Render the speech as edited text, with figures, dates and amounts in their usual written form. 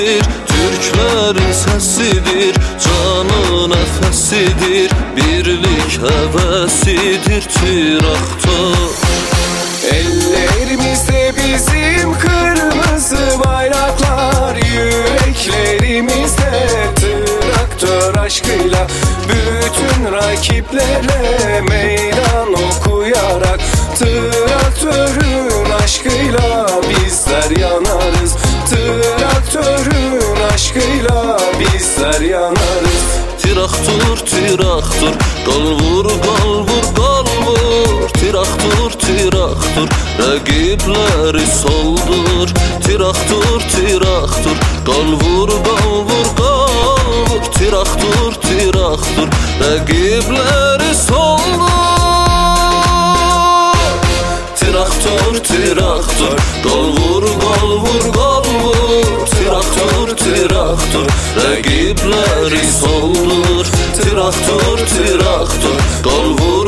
sesidir, Türklerin sesidir, canı nefesidir, birlik hevesidir traktör. Ellerimizde bizim kırmızı bayraklar, yüreklerimizde traktör aşkıyla bütün rakiplere meydan okuyarak, traktörün aşkıyla bizler yanarız, traktörün aşkıyla bizler yanarız. Traktör, traktör, gol vur, gol vur, gol vur. Traktör, traktör, rakipleri soldur. Traktör, traktör, gol vur, gol vur, gol vur. Traktör, traktör, rakipleri soldur. Traktör, traktör, gol vur, gol vur, gol vur. Traktör, traktör, rakipleri soldur. Traktör, traktör, gol vur,